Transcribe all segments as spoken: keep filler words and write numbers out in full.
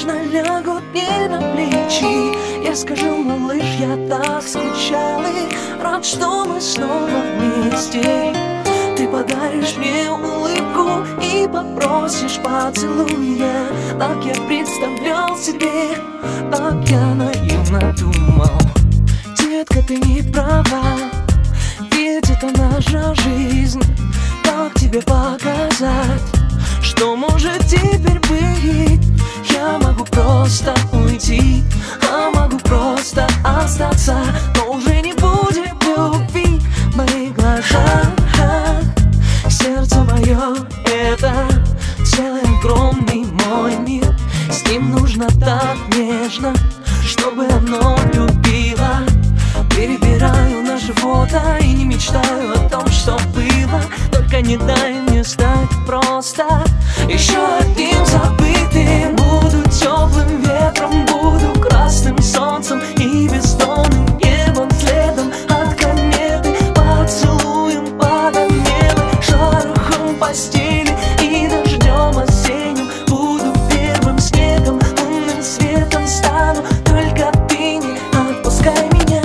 нежно лягут мне на плечи. Я скажу, малыш, я так скучал и рад, что мы снова вместе. Ты подаришь мне улыбку и попросишь поцелуя. Так я представлял себе, так я наивно думал. Детка, ты не права, ведь это наша жизнь. Как тебе показать, что может теперь быть? Я могу просто уйти, а могу просто остаться, но уже не будет любви в моих глазах. Сердце мое — это целый огромный мой мир. С ним нужно так нежно, чтобы оно любило. Перебираю наши фото и не мечтаю о том, что было. Только не дай мне стать просто еще одним забытым. Буду теплым ветром, буду красным солнцем и бездонным небом, следом от кометы, поцелуем под небо, шорохом постели и дождем осенним. Буду первым снегом, лунным светом стану, только ты не отпускай меня.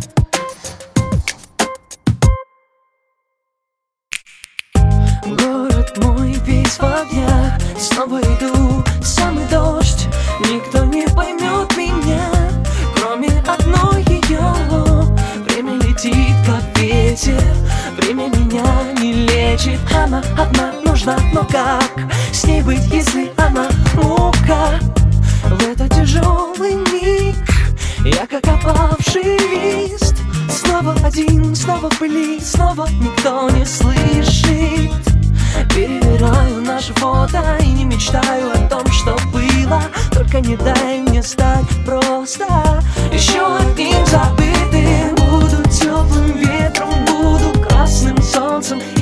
Город мой весь в огнях, снова иду в самый дождь. Никто не поймет меня, кроме одной ее. Время летит, как ветер, время меня не лечит. Она одна нужна, но как с ней быть, если она мука? В этот тяжелый миг я как опавший лист, снова один, снова в пыли, снова никто не слышит. Перебираю наши фото и не мечтаю о том, что было. Только не дай мне стать просто еще одним забытым. Буду теплым ветром, буду красным солнцем